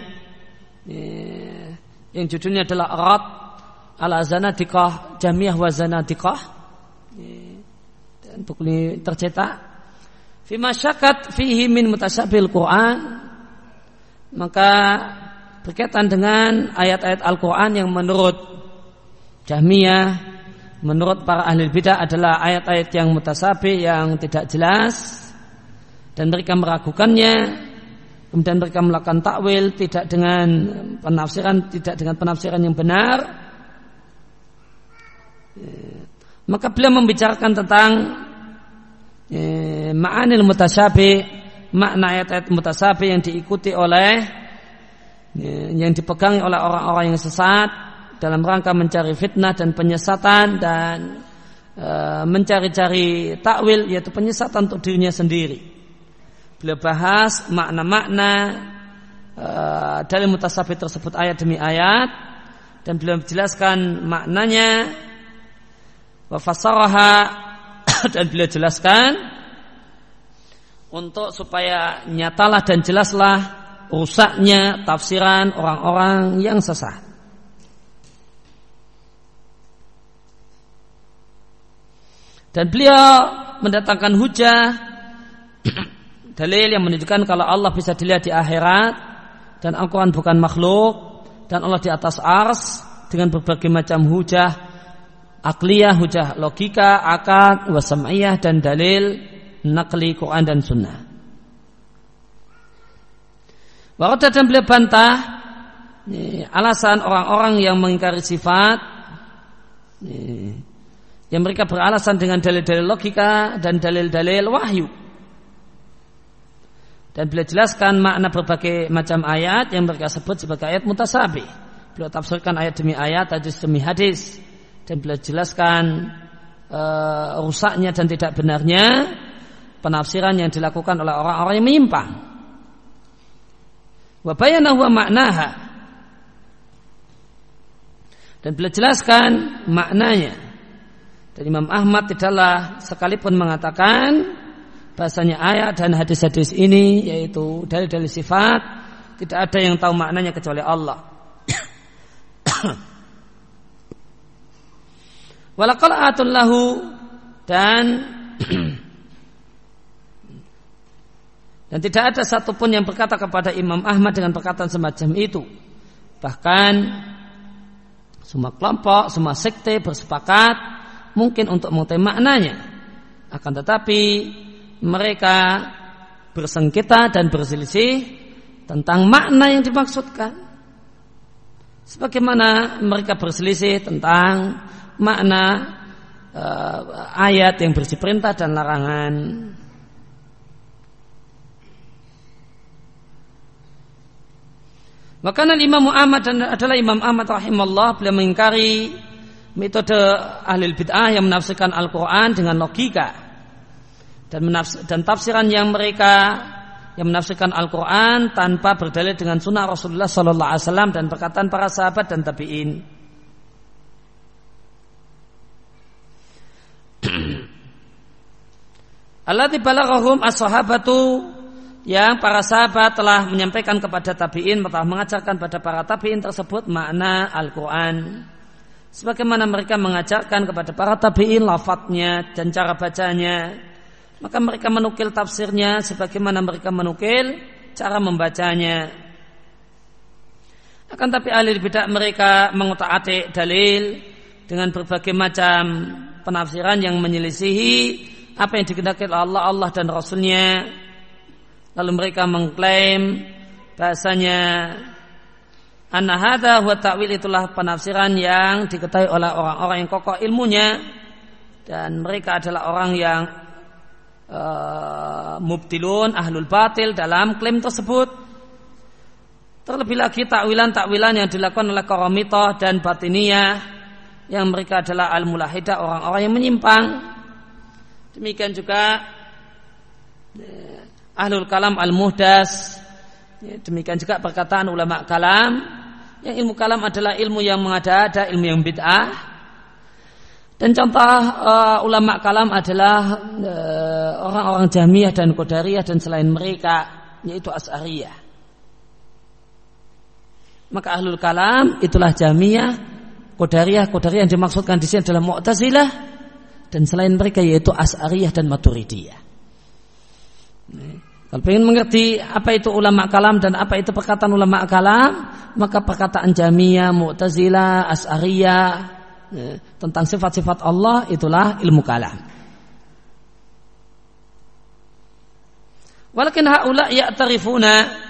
yang judulnya adalah Rad ala Zanadiqah Jahmiyah wa Zanadiqah, dan buku ini tercetak fi masyakat fihi min mutasyabil Quran, maka berkaitan dengan ayat-ayat Al-Quran yang menurut Jahmiyah, menurut para ahli bidah adalah ayat-ayat yang mutasabih, yang tidak jelas, dan mereka meragukannya. Kemudian mereka melakukan takwil tidak dengan penafsiran, tidak dengan penafsiran yang benar. Maka beliau membicarakan tentang eh, ma'anil mutasabih, makna ayat-ayat mutasabih yang diikuti oleh eh, yang dipegangi oleh orang-orang yang sesat dalam rangka mencari fitnah dan penyesatan, dan e, mencari-cari takwil, yaitu penyesatan untuk dirinya sendiri. Beliau bahas makna-makna e, dari mutasabih tersebut ayat demi ayat, dan beliau menjelaskan maknanya, wa fassaraha, dan beliau jelaskan untuk supaya nyatalah dan jelaslah rusaknya tafsiran orang-orang yang sesat. Dan beliau mendatangkan hujah dalil yang menunjukkan kalau Allah bisa dilihat di akhirat, dan Al-Quran bukan makhluk, dan Allah di atas ars, dengan berbagai macam hujah akliyah, hujah logika, akad, wasam'iyah, dan dalil naqli Quran dan sunnah. Warada dan beliau bantah ini, alasan orang-orang yang mengingkari sifat ini, yang mereka beralasan dengan dalil-dalil logika dan dalil-dalil wahyu. Dan beliau jelaskan makna berbagai macam ayat yang mereka sebut sebagai ayat mutasabih. Beliau tafsirkan ayat demi ayat, hadis demi hadis, dan beliau jelaskan uh, rusaknya dan tidak benarnya penafsiran yang dilakukan oleh orang-orang yang menyimpang. Wa bayana huwa maknaha, dan beliau jelaskan maknanya. Dan Imam Ahmad tidaklah sekalipun mengatakan bahasanya ayat dan hadis-hadis ini, yaitu dalil-dalil sifat, tidak ada yang tahu maknanya kecuali Allah. Walaqad atullahu, dan dan tidak ada satupun yang berkata kepada Imam Ahmad dengan perkataan semacam itu. Bahkan semua kelompok, semua sekte bersepakat mungkin untuk mengetahui maknanya. Akan tetapi mereka bersengketa dan berselisih tentang makna yang dimaksudkan, sebagaimana mereka berselisih tentang makna uh, ayat yang berisi perintah dan larangan. Maka Imam Ahmad dan adalah Imam Ahmad rahimahullah, beliau mengingkari metode ahli bid'ah yang menafsirkan Al-Quran dengan logika dan, menafs- dan tafsiran yang mereka yang menafsirkan Al-Quran tanpa berdalil dengan sunnah Rasulullah Sallallahu Alaihi Wasallam dan perkataan para sahabat dan tabi'in. Allati balaghahum as-sahabatu, yang para sahabat telah menyampaikan kepada tabi'in, telah mengajarkan pada para tabi'in tersebut makna Al-Quran, sebagaimana mereka mengajarkan kepada para tabi'in lafadznya dan cara bacanya. Maka mereka menukil tafsirnya sebagaimana mereka menukil cara membacanya. Akan tapi ahli bidah mereka mengutak-atik dalil dengan berbagai macam penafsiran yang menyelisihi apa yang dikehendaki oleh Allah, Allah dan Rasulnya. Lalu mereka mengklaim bahasanya anna hadza huwa ta'wil, itulah penafsiran yang diketahui oleh orang-orang yang kokoh ilmunya, dan mereka adalah orang yang uh, mubtilun, ahlul batil dalam klaim tersebut. Terlebih lagi takwilan-takwilan yang dilakukan oleh Qaramithah dan Batiniyah, yang mereka adalah al-mulahidah, orang-orang yang menyimpang. Demikian juga ahlul kalam al-muhdas. Demikian juga perkataan ulama kalam, yang ilmu kalam adalah ilmu yang mengada-ada, ilmu yang bid'ah. Dan contoh uh, ulama kalam adalah uh, orang-orang Jahmiyah dan Qadariyah dan selain mereka, yaitu Asy'ariyah. Maka ahlul kalam itulah Jahmiyah, Qadariyah. Qadariyah yang dimaksudkan di sini adalah Mu'tazilah, dan selain mereka yaitu Asy'ariyah dan Maturidiyah. Kalau ingin mengerti apa itu ulama kalam dan apa itu perkataan ulama kalam, maka perkataan Jahmiyah, Mu'tazilah, Asy'ariyah tentang sifat-sifat Allah itulah ilmu kalam. Walakin haula ya'tarifuna,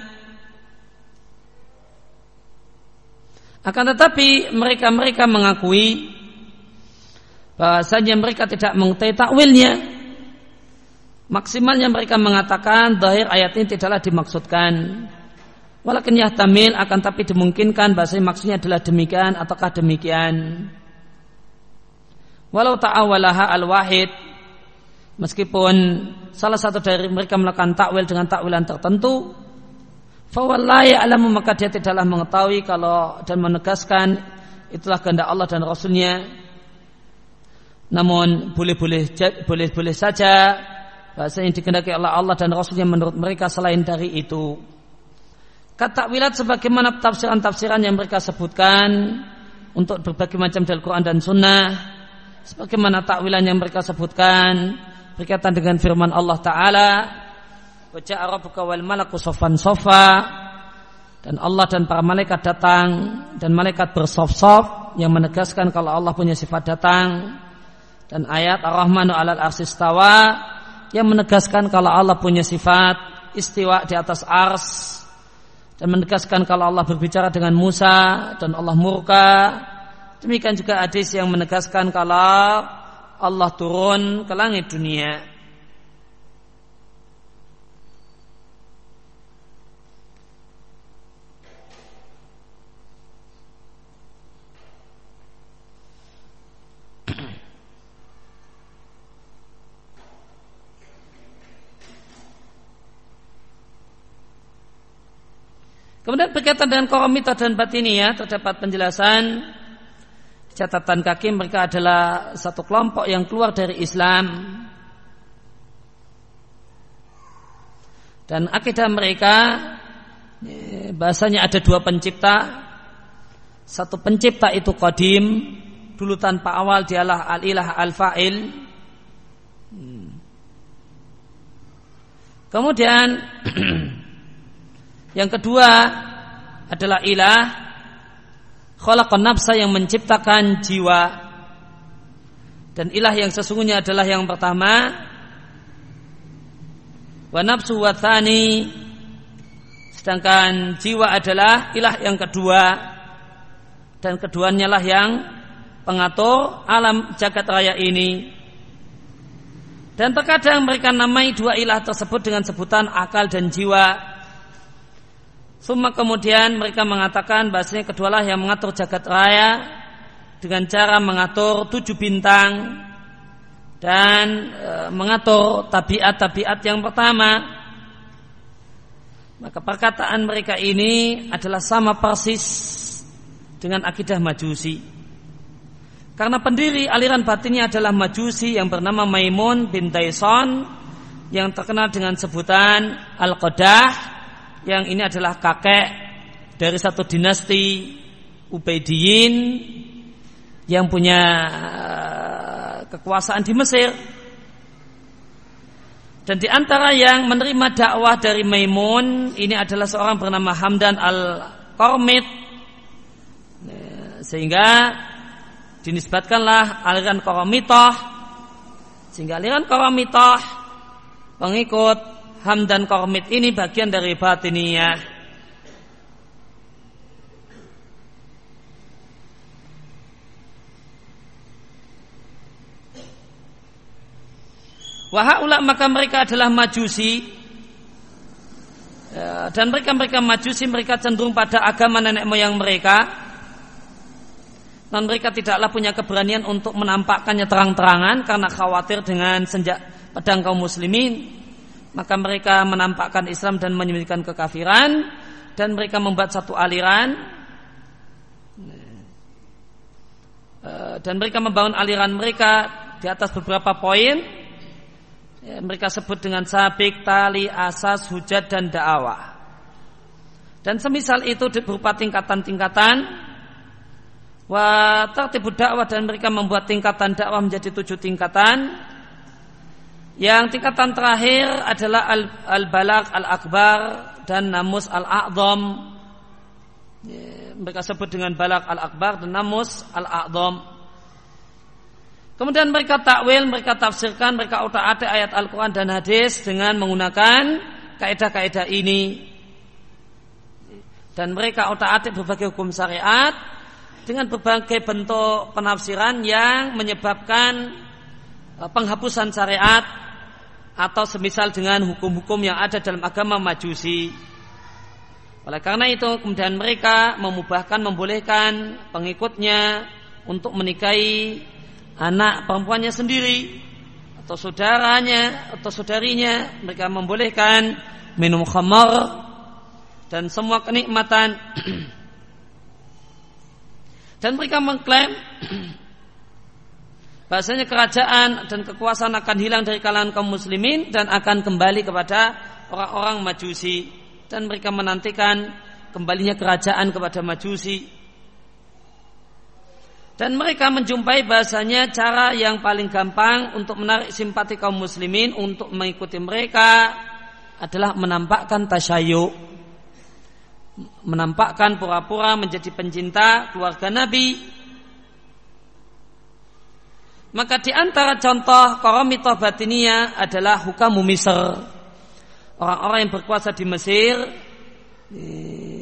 akan tetapi mereka-mereka mengakui bahasanya mereka tidak mengetahui takwilnya. Maksimalnya mereka mengatakan zahir ayat ini tidaklah dimaksudkan. Walakin yahtamil, akan tapi dimungkinkan bahasanya maksudnya adalah demikian ataukah demikian. Walau ta'awalaha al-wahid, meskipun salah satu dari mereka melakukan takwil dengan takwilan tertentu, fawallahi alamu, maka dia tidaklah mengetahui kalau dan menegaskan itulah kehendak Allah dan Rasulnya. Namun boleh-boleh boleh-boleh saja bahasa yang dikehendaki oleh Allah dan Rasulnya menurut mereka selain dari itu. Katakwilat sebagaimana tafsiran-tafsiran yang mereka sebutkan untuk berbagai macam dalil Quran dan Sunnah, sebagaimana takwilan yang mereka sebutkan berkaitan dengan firman Allah Ta'ala, wa ja'a rabbuka wal malaku saffan saffa, dan Allah dan para malaikat datang dan malaikat bersaf-saf, yang menegaskan kalau Allah punya sifat datang. Dan ayat Ar-Rahmanu 'alal arsy istawa, yang menegaskan kalau Allah punya sifat istiwa di atas ars. dan menegaskan kalau Allah berbicara dengan Musa dan Allah murka. Demikian juga hadis yang menegaskan kalau Allah turun ke langit dunia. Kemudian berkaitan dengan qaramithah dan batiniyah terdapat penjelasan catatan kaki mereka adalah satu kelompok yang keluar dari Islam dan akidah mereka bahasanya ada dua pencipta. Satu pencipta itu qadim, dulu tanpa awal dialah al-ilah al-fa'il. Kemudian yang kedua adalah ilah khalaqan nafsa yang menciptakan jiwa. Dan ilah yang sesungguhnya adalah yang pertama, wa nafsu wa tsani, sedangkan jiwa adalah ilah yang kedua, dan keduanya lah yang pengatur alam jagat raya ini. Dan terkadang mereka namai dua ilah tersebut dengan sebutan akal dan jiwa. Summa kemudian mereka mengatakan bahasanya kedualah yang mengatur jagat raya dengan cara mengatur tujuh bintang dan e, mengatur tabiat-tabiat yang pertama. Maka perkataan mereka ini adalah sama persis dengan akidah Majusi. Karena pendiri aliran batinnya adalah Majusi yang bernama Maimun bin Daison yang terkenal dengan sebutan Al-Qadah, yang ini adalah kakek dari satu dinasti Ubaidiyin yang punya kekuasaan di Mesir. Dan di antara yang menerima dakwah dari Maimun ini adalah seorang bernama Hamdan al-Qarmid, sehingga dinisbatkanlah aliran Qaramithah, sehingga aliran Qaramithah pengikut Hamdan Qarmid ini bagian dari batiniyah. Wahaula maka mereka adalah Majusi, dan mereka mereka Majusi mereka cenderung pada agama nenek moyang mereka, dan mereka tidaklah punya keberanian untuk menampakkannya terang-terangan karena khawatir dengan senjak pedang kaum muslimin. Maka mereka menampakkan Islam dan menyembunyikan kekafiran, dan mereka membuat satu aliran, dan mereka membangun aliran mereka di atas beberapa poin. Mereka sebut dengan sabik, tali, asas, hujat, dan da'awah. Dan semisal itu berupa tingkatan-tingkatan. Wa tartibud dakwah, dan mereka membuat tingkatan dakwah menjadi tujuh tingkatan. Yang tingkatan terakhir adalah al-balagh al-akbar dan namus al-a'zam. Mereka sebut dengan balagh al-akbar dan namus al-a'zam. Kemudian mereka takwil, mereka tafsirkan, mereka utak-atik ayat Al-Quran dan hadis dengan menggunakan kaidah-kaidah ini. Dan mereka utak-atik berbagai hukum syariat dengan berbagai bentuk penafsiran yang menyebabkan penghapusan syariat, atau semisal dengan hukum-hukum yang ada dalam agama Majusi. Oleh karena itu kemudian mereka memubahkan, membolehkan pengikutnya untuk menikahi anak perempuannya sendiri atau saudaranya atau saudarinya. Mereka membolehkan minum khamar dan semua kenikmatan. Dan mereka mengklaim bahasanya kerajaan dan kekuasaan akan hilang dari kalangan kaum muslimin dan akan kembali kepada orang-orang Majusi, dan mereka menantikan kembalinya kerajaan kepada Majusi. Dan mereka menjumpai bahasanya cara yang paling gampang untuk menarik simpati kaum muslimin untuk mengikuti mereka adalah menampakkan tasyayyu, menampakkan pura-pura menjadi pencinta keluarga Nabi. Maka di antara contoh qaramithah batiniyah adalah hukamu Misr. Orang-orang yang berkuasa di Mesir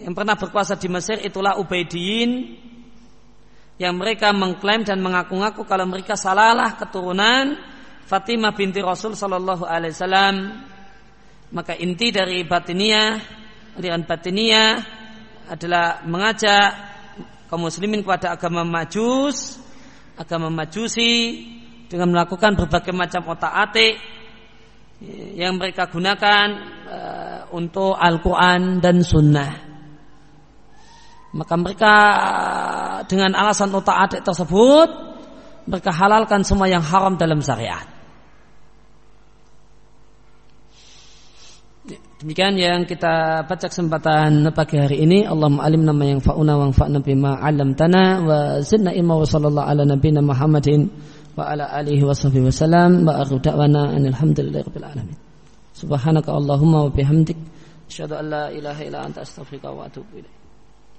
yang pernah berkuasa di Mesir itulah Ubaidiyin, yang mereka mengklaim dan mengaku-ngaku kalau mereka salalah keturunan Fatimah binti Rasul sallallahu alaihi wasallam. Maka inti dari batiniyah, aliran batiniyah adalah mengajak kaum muslimin kepada agama Majus, agama Majusi, dengan melakukan berbagai macam otak-atik yang mereka gunakan uh, untuk Al-Quran dan Sunnah. Maka mereka dengan alasan otak-atik tersebut mereka halalkan semua yang haram dalam syariat. Demikian yang kita baca kesempatan pagi hari ini. Allahumma alimna ma yanfa'una wanfa'na bima 'allamtana wa zidna ilma wa sallallahu ala nabiyyina Muhammadin wa ala alihi wa sahbihi wasallam wa akhiru da'wana alhamdulillahi rabbil alamin. Subhanaka Allahumma wa bihamdik asyhadu an la ilaha illa anta astaghfiruka wa atubu ilaik.